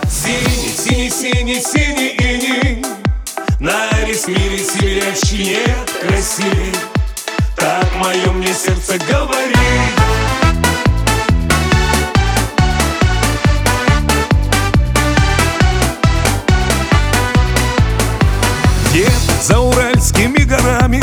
Синий, синий, синий, синий иней, на весь мире сибирячки нет красивей. Так мое мне сердце говорит. Где-то за уральскими горами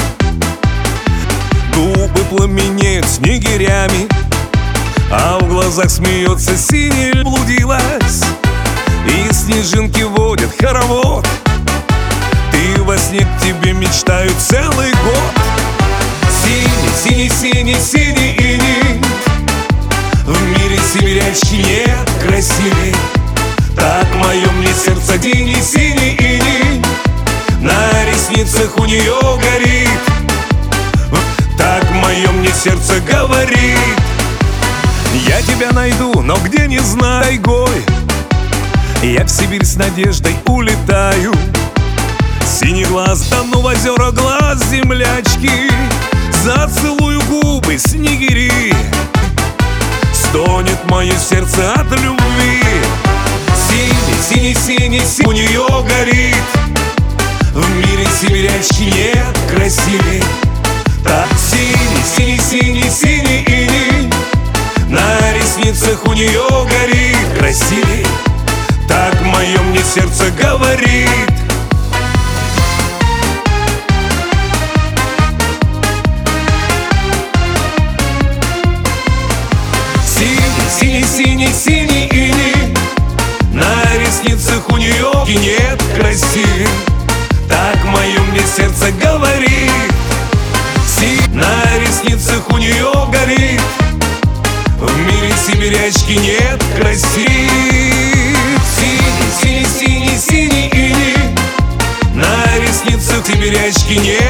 губы пламенеют снегирями, а в глазах смеется синяя блудилась, и снежинки водят хоровод. Ты во сне к тебе мечтаю целый год. Синий, синий, синий, синий иней, в мире сибирячки нет красивей. Так мое мне сердце синий, синий иней, на ресницах у нее горит. Так мое мне сердце говорит. Я тебя найду, но где не знаю, тайгой я в Сибирь с надеждой улетаю. Синий глаз, да ну в озера глаз землячки, зацелую губы снегири. Стонет мое сердце от любви. Синий, синий, синий, синий у нее горит. В мире сибирячки нет красивей. Так синий, синий, синий, синий иней, на ресницах у нее горит красивей. Так мое мне сердце говорит. Синий, синий, синий, синий иней, на ресницах у нее нет красивей. Так мое мне сердце говорит. На ресницах у нее горит. В мире сибирячки нет красивей. Синий, синий, синий, синий иней, на ресницах сибирячки нет